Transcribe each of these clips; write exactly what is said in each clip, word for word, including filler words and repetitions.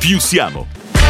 più siamo.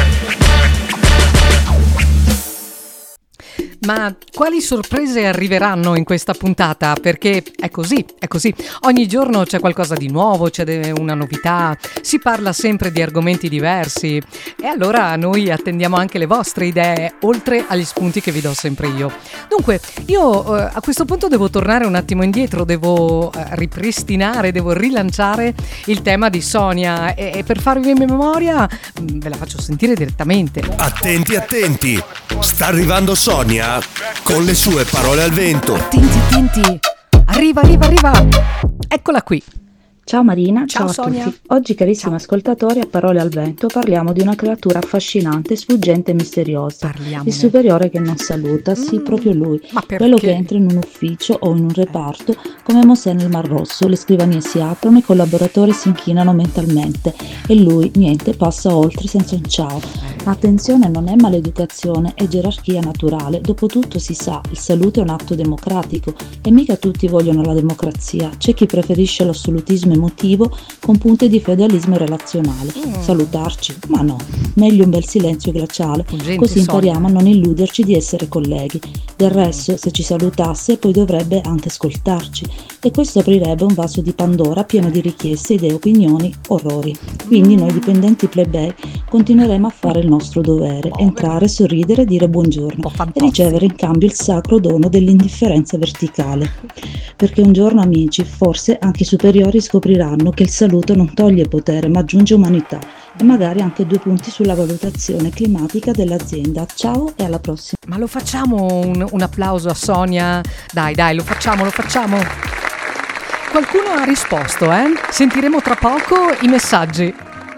Ma quali sorprese arriveranno in questa puntata? Perché è così, è così. Ogni giorno c'è qualcosa di nuovo, c'è una novità, si parla sempre di argomenti diversi e allora noi attendiamo anche le vostre idee, oltre agli spunti che vi do sempre io. Dunque, io eh, a questo punto devo tornare un attimo indietro, devo eh, ripristinare, devo rilanciare il tema di Sonia e, e per farvi memoria mh, ve la faccio sentire direttamente. Attenti, attenti! Sta arrivando Sonia con le sue parole al vento. Attenti, attenti! Arriva, arriva, arriva! Eccola qui! Ciao Marina, ciao, ciao a Sonia. tutti. Oggi, carissimi Ciao. ascoltatori, a Parole al Vento parliamo di una creatura affascinante, sfuggente e misteriosa. Parliamone. Il superiore che non saluta, sì, Mm, proprio lui. ma perché? Quello che entra in un ufficio o in un reparto come Mosè nel Mar Rosso, le scrivanie si aprono, i collaboratori si inchinano mentalmente e lui, niente, passa oltre senza un ciao. Ma attenzione, non è maleducazione, è gerarchia naturale. Dopotutto si sa, il saluto è un atto democratico e mica tutti vogliono la democrazia. C'è chi preferisce l'assolutismo emotivo con punte di feudalismo relazionale. Mm. Salutarci? Ma no, meglio un bel silenzio glaciale, Fuggenti così impariamo Sonia. a non illuderci di essere colleghi. Del resto, se ci salutasse, poi dovrebbe anche ascoltarci e questo aprirebbe un vaso di Pandora pieno di richieste, idee, opinioni, orrori. Quindi noi dipendenti plebei continueremo a fare il nostro dovere, entrare, sorridere, dire buongiorno e ricevere in cambio il sacro dono dell'indifferenza verticale. Perché un giorno, amici, forse anche i superiori scopriranno che il saluto non toglie potere ma aggiunge umanità e magari anche due punti sulla valutazione climatica dell'azienda. Ciao e alla prossima. Ma lo facciamo un, un applauso a Sonia? Dai, dai, lo facciamo, lo facciamo. Qualcuno ha risposto, eh? Sentiremo tra poco i messaggi.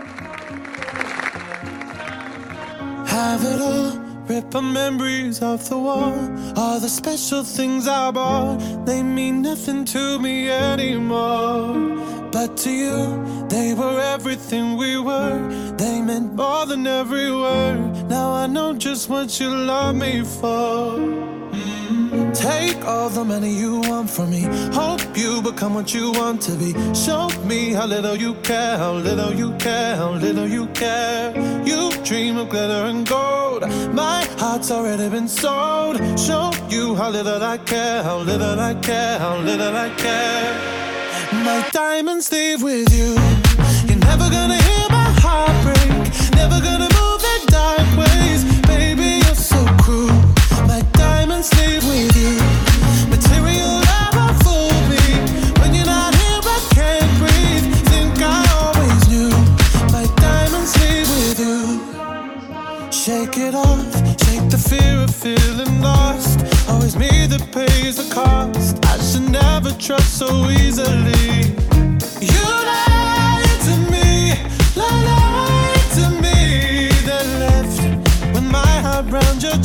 Have it all, rip the memories of the war. All the special things I bought, they mean nothing to me anymore. But to you, they were everything we were. They meant more than every word. Now I know just what you love me for. Mm. Take all the money you want from me. Hope you become what you want to be. Show me how little you care, how little you care, how little you care. You dream of glitter and gold. My heart's already been sold. Show you how little I care, how little I care, how little I care. My diamonds leave with you. You're never gonna hear my heart break. Never gonna move in dark ways. Baby, you're so cruel. My diamonds leave with you. Material never fooled me. When you're not here, I can't breathe. Think I always knew. My diamonds leave with you. Shake it off. Shake the fear of feeling lost. Always me that pays the cost. I should never trust so easily. You lied to me, lied to me. Then left with my heart round your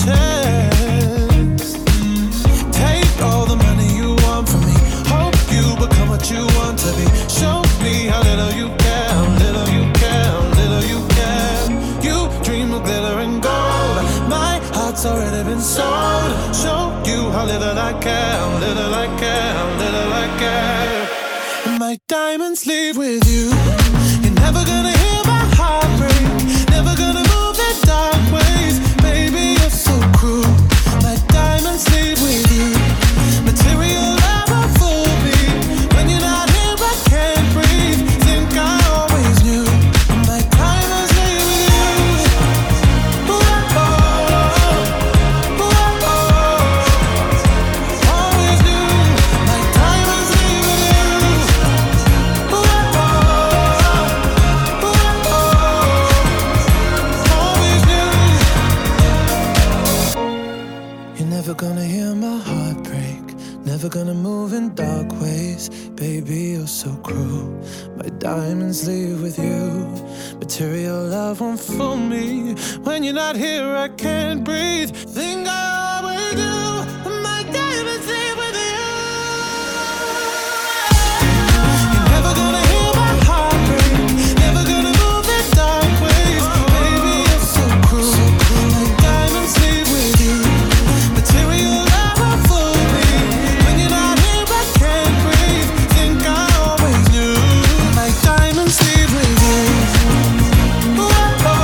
chest. Mm. Take all the money you want from me. Hope you become what you want to be. Show me how little you care, how little you care, how little you care. You dream of glitter and gold. My heart's already been sold. Show you how little I care, how little I care, how little I care. And my diamonds leave with you. You're never gonna hear my heart break. Never gonna move in dark ways. Baby, you're so cruel. My diamonds leave with you. Material never fooled me. When you're not here, I can't breathe. Think I always knew. And my diamonds leave with you. Ooh, oh, ooh, oh, always knew. My diamonds leave with you. Ooh, oh, ooh, oh, always knew. You're never gonna hear my heart break. Never gonna move in dark ways. Baby, you're so cruel. My diamonds leave with you. Material love won't fool me. When you're not here, I can't breathe. Think I always do. My diamonds leave with you. You're never gonna hear my heart break. Never gonna move in dark ways. Baby, you're so cruel. My diamonds leave with you. Material love won't fool me. When you're not here, I can't breathe. Think I always knew. My diamonds leave with you. Ooh, oh,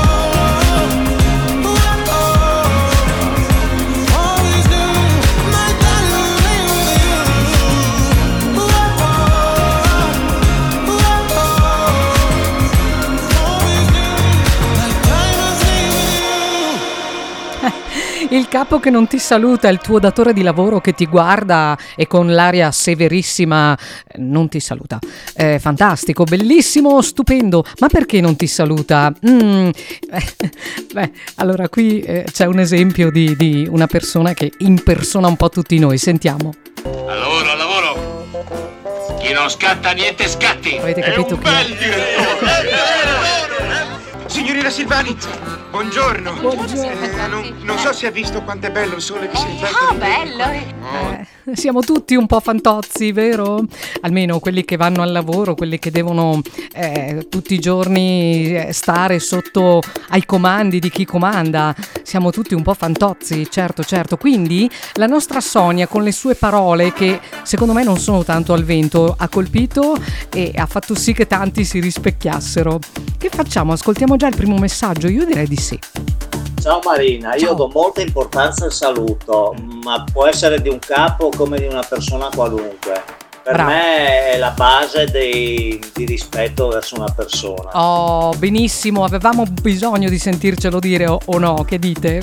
Il capo che non ti saluta, il tuo datore di lavoro che ti guarda e con l'aria severissima non ti saluta. È fantastico, bellissimo, stupendo. Ma perché non ti saluta? Mm, eh, beh, allora qui eh, c'è un esempio di, di una persona che impersona un po' tutti noi. Sentiamo. Al lavoro, al lavoro. Chi non scatta niente scatti. Avete capito che bel direttore. Signorina Silvani, buongiorno. Buongiorno. Eh, non, non so se ha visto quanto è bello il sole che si riflette. Oh, nel bello! vetro. Eh, siamo tutti un po' fantozzi, vero? Almeno quelli che vanno al lavoro, quelli che devono eh, tutti i giorni eh, stare sotto ai comandi di chi comanda. Siamo tutti un po' fantozzi, certo, certo. Quindi la nostra Sonia, con le sue parole, che secondo me non sono tanto al vento, ha colpito e ha fatto sì che tanti si rispecchiassero. Che facciamo? Ascoltiamo già il primo messaggio? Io direi di sì. Ciao Marina, io Ciao. do molta importanza al saluto, ma può essere di un capo come di una persona qualunque. Per Bravo. me è la base dei- di rispetto verso una persona. Oh, benissimo, avevamo bisogno di sentircelo dire o, o no? Che dite?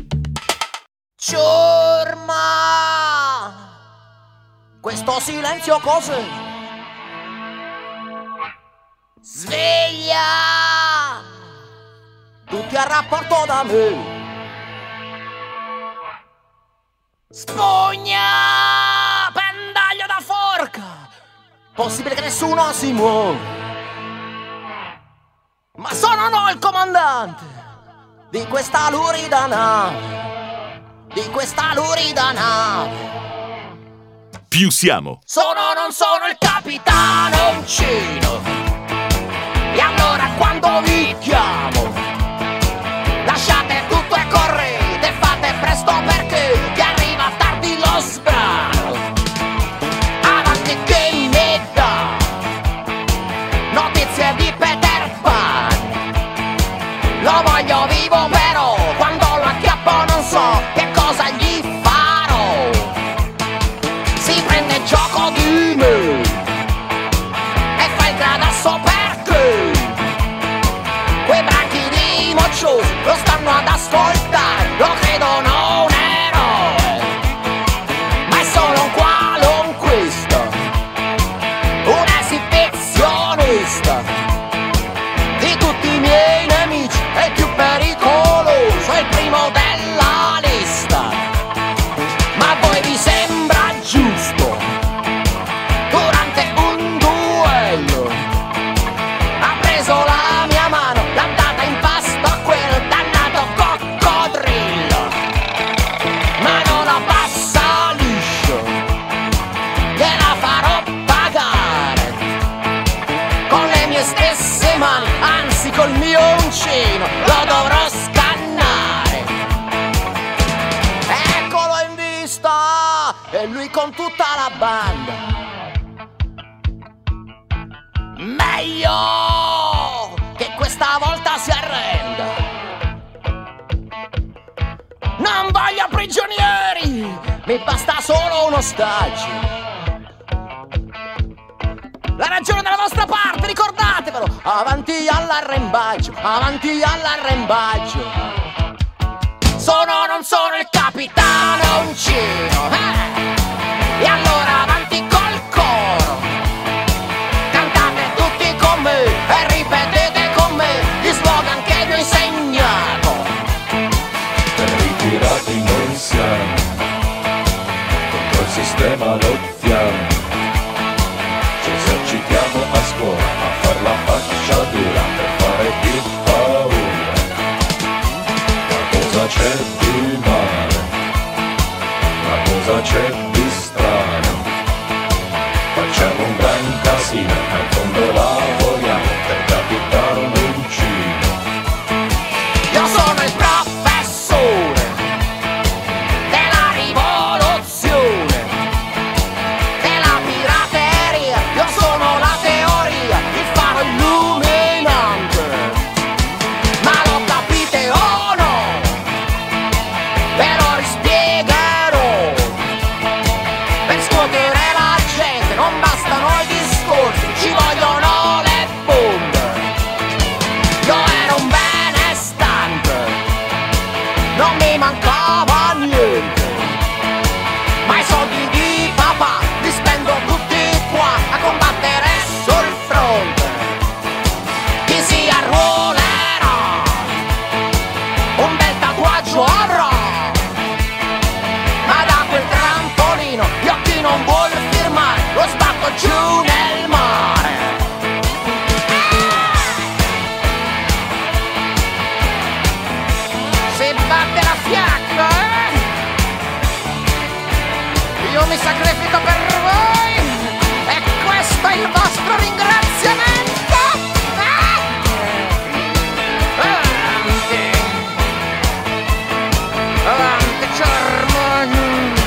Ciurma! Questo silenzio cos'è? Sveglia! Tutti a rapporto da me! Spugna! Pendaglio da forca! Possibile che nessuno si muova! Ma sono no il comandante di questa lurida nave! Di questa lurida nave! Più siamo. Sono o non sono il capitano uncino. E allora quando vi chiamo lasciate tutto e correte, fate presto perché ti arriva tardi lo sbrano. Avanti che mi dà notizie di Peter Pan. Lo voglio vivo però quando lo acchiappo non so che cosa gli farò. Si prende gioco di me e fa il gradasso perché quei branchi di mocciosi lo stanno ad ascoltare, lo credono un eroe, ma è solo un qualunquista, un esibizionista. Di tutti i miei nemici è il più pericoloso, è il primo della lista. Ma a voi vi sembra giusto durante un duello ha preso la mia mano, l'ha data in pasto a quel dannato coccodrillo, ma non la passa liscio, gliela farò pagare con le mie stesse mani, anzi col mio uncino lo dovrò scannare. Eccolo in vista e lui con tutta la banda. Meglio che questa volta si arrenda. Non voglio prigionieri, mi basta solo un ostaggio. La ragione dalla vostra parte, ricordatevelo. Avanti all'arrembaggio, avanti all'arrembaggio. Sono o non sono il capitano uncino, eh? E allora avanti col coro. Cantate tutti con me e ripetete con me gli slogan che vi ho insegnato. Ritirati noi siamo, contro il sistema lottiamo. Ci esercitiamo a scuola a far la faccia dura per fare più paura. Ma cosa c'è di male? Ma cosa c'è di strano? mi sacrifico per voi e questo è il vostro ringraziamento. Ah! Avanti, avanti Germania.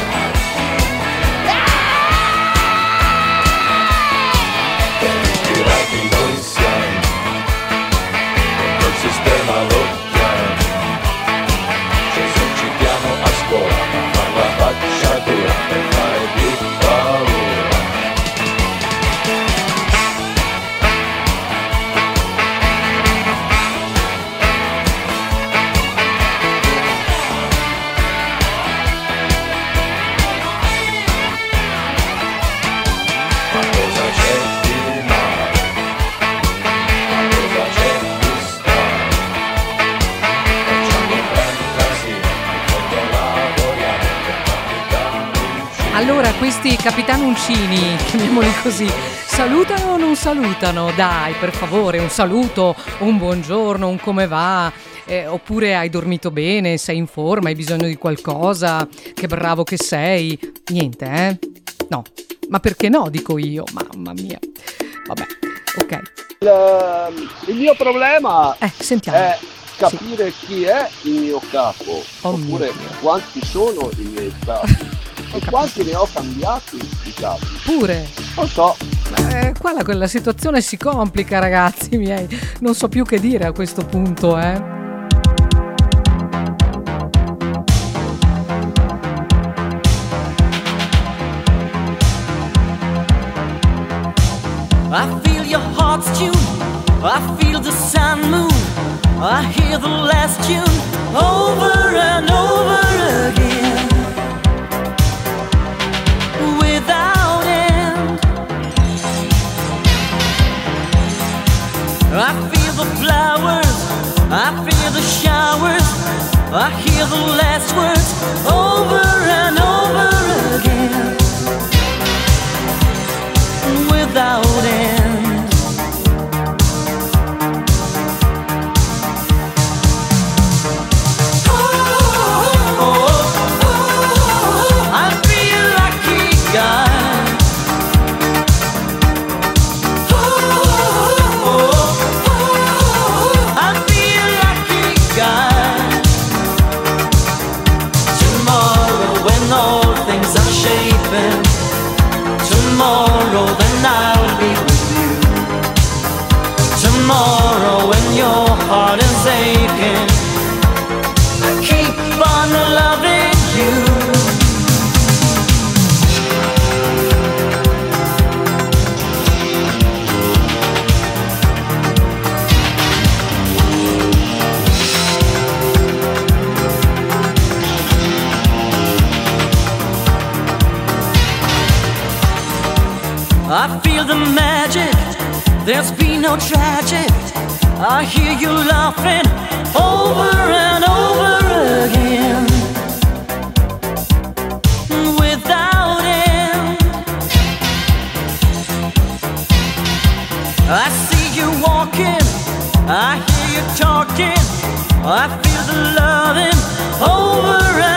Tirati noi siamo, contro il sistema lottiamo, ci esercitiamo a scuola, ma far la faccia dura per fare più paura. Ma cosa c'è di male? Ma cosa c'è di strano? Facciamo gran casino, quando lavoriamo per capitanuncini. Allora, questi capitanuncini, chiamiamoli così, salutano o non salutano? Dai, per favore, un saluto, un buongiorno, un come va? Eh, oppure hai dormito bene, sei in forma, hai bisogno di qualcosa, che bravo che sei. Niente, eh? No, ma perché no, dico io, mamma mia. Vabbè, ok. Il, il mio problema Eh, sentiamo. è capire chi è il mio capo, Oh mio oppure Dio. quanti sono i miei capi e quanti ne ho cambiati di capi. Pure. Non so. Eh, qua la, la situazione si complica, ragazzi miei. Non so più che dire a questo punto, eh. I feel your heart's tune, I feel the sun moon, I hear the last tune over and over again, without end. I feel the flowers, I feel the showers, I hear the last words over and over again, without end. Tomorrow then I'll be with you. Tomorrow when your heart is aching, I keep on loving you. I feel the magic, there's been no tragic. I hear you laughing over and over again, without end. I see you walking, I hear you talking, I feel the loving over and